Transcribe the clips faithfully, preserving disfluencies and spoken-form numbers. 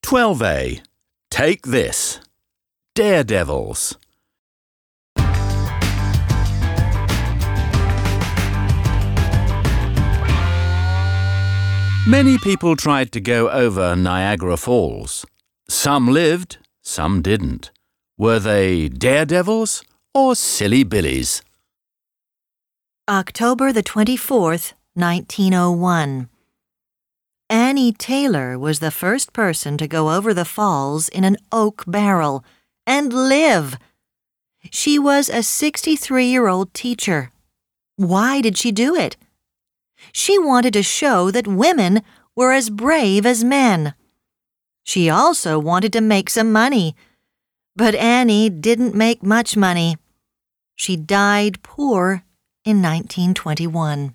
twelve A. Take this. Daredevils. Many people tried to go over Niagara Falls. Some lived, some didn't. Were they daredevils or silly billies? October the twenty-fourth, nineteen oh one. Annie Taylor was the first person to go over the falls in an oak barrel and live. She was a sixty-three-year-old teacher. Why did she do it? She wanted to show that women were as brave as men. She also wanted to make some money. But Annie didn't make much money. She died poor in nineteen twenty-one.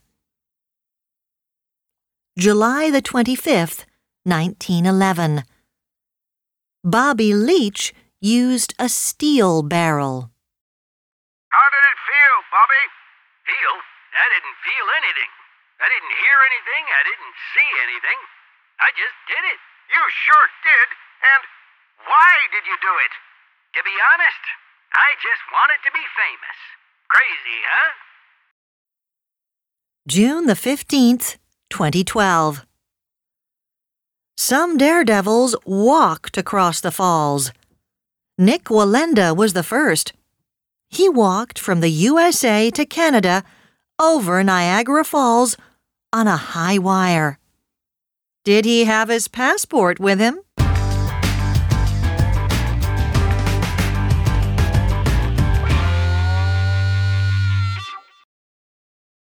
July the twenty-fifth, nineteen eleven. Bobby Leach used a steel barrel. How did it feel, Bobby? Feel? I didn't feel anything. I didn't hear anything. I didn't see anything. I just did it. You sure did. And why did you do it? To be honest, I just wanted to be famous. Crazy, huh? June the fifteenth, twenty twelve. Some daredevils walked across the falls. Nick Wallenda was the first. He walked from the U S A to Canada over Niagara Falls on a high wire. Did he have his passport with him?